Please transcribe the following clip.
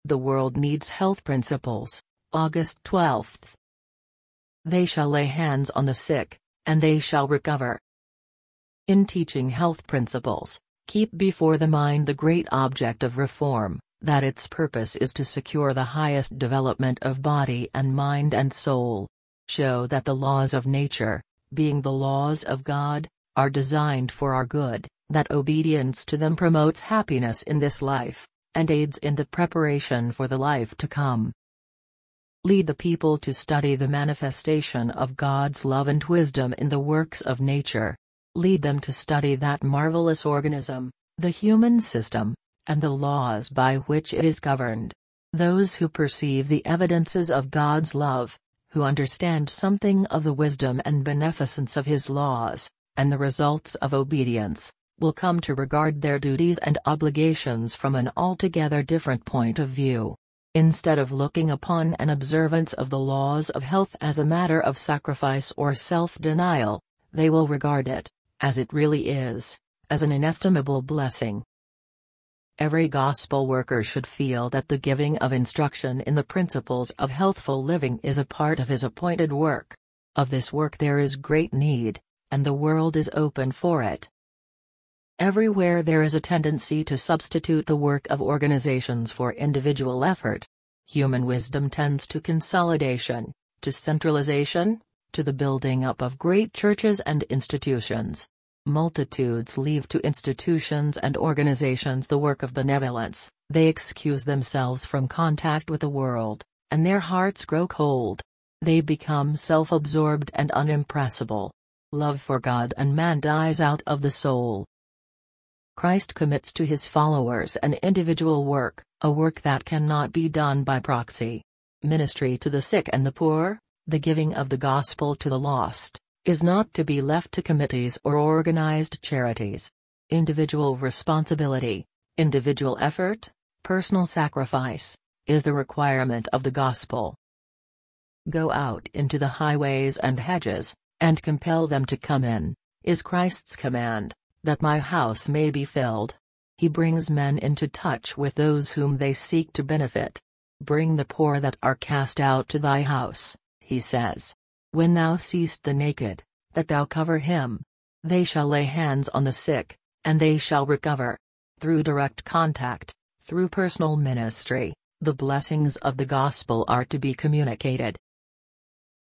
The world needs health principles. August 12. They shall lay hands on the sick, and they shall recover. In teaching health principles, keep before the mind the great object of reform, that its purpose is to secure the highest development of body and mind and soul. Show that the laws of nature, being the laws of God, are designed for our good, that obedience to them promotes happiness in this life, and aids in the preparation for the life to come. Lead the people to study the manifestation of God's love and wisdom in the works of nature. Lead them to study that marvelous organism, the human system, and the laws by which it is governed. Those who perceive the evidences of God's love, who understand something of the wisdom and beneficence of His laws, and the results of obedience, will come to regard their duties and obligations from an altogether different point of view. Instead of looking upon an observance of the laws of health as a matter of sacrifice or self-denial, they will regard it, as it really is, as an inestimable blessing. Every gospel worker should feel that the giving of instruction in the principles of healthful living is a part of his appointed work. Of this work there is great need, and the world is open for it. Everywhere there is a tendency to substitute the work of organizations for individual effort. Human wisdom tends to consolidation, to centralization, to the building up of great churches and institutions. Multitudes leave to institutions and organizations the work of benevolence, they excuse themselves from contact with the world, and their hearts grow cold. They become self-absorbed and unimpressible. Love for God and man dies out of the soul. Christ commits to His followers an individual work, a work that cannot be done by proxy. Ministry to the sick and the poor, the giving of the gospel to the lost, is not to be left to committees or organized charities. Individual responsibility, individual effort, personal sacrifice, is the requirement of the gospel. Go out into the highways and hedges, and compel them to come in, is Christ's command, that my house may be filled. He brings men into touch with those whom they seek to benefit. Bring the poor that are cast out to thy house, he says. When thou seest the naked, that thou cover him. They shall lay hands on the sick, and they shall recover. Through direct contact, through personal ministry, the blessings of the gospel are to be communicated.